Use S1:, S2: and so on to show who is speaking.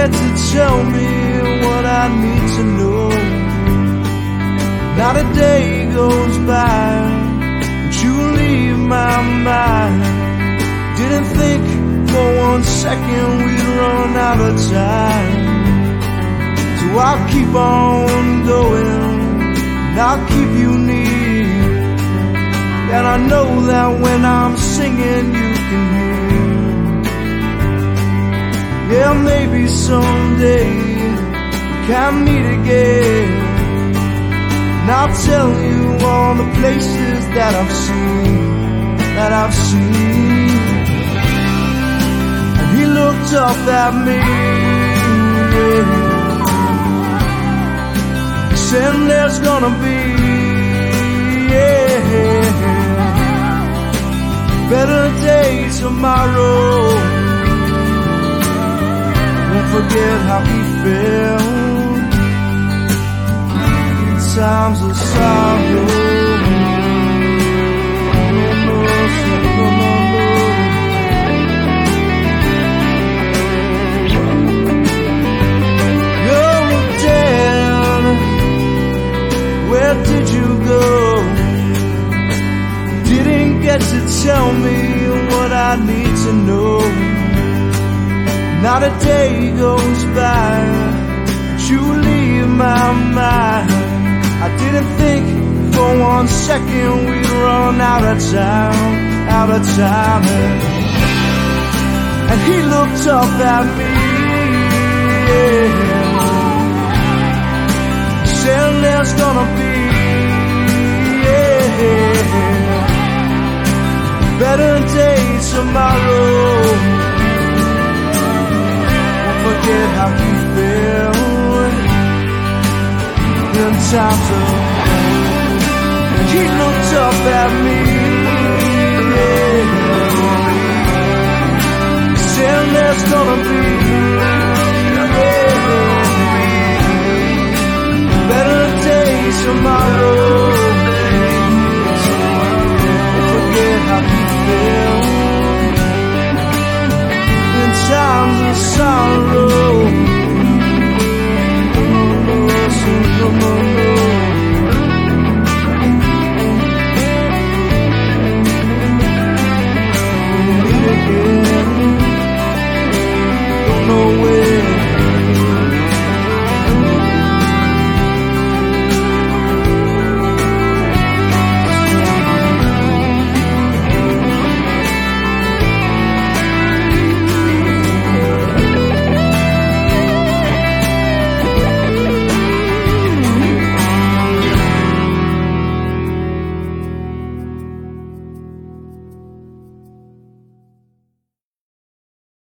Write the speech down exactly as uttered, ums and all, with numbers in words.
S1: get to tell me what I need to know. Not a day goes by that you leave my mind. Didn't think for one second we'd run out of time. So I'll keep on going, and I'll keep you near. And I know that when I'm singing you can hear. Yeah, maybe someday we can meet again, and I'll tell you all the places that I've seen, that I've seen. And he looked up at me, yeah. He said there's gonna be, yeah, better days tomorrow. Don't forget how he felt in times of sorrow. No, no, no, no. You're dead. Where did you go? Didn't get to tell me what I need to know. Not a day goes by that you leave my mind. I didn't think for one second we'd run out of time, out of time. And he looked up at me, yeah. He said there's gonna be, yeah, better days tomorrow. Forget how you feel in times of pain. And he looked up at me, yeah. He said there's gonna be, yeah, better days tomorrow.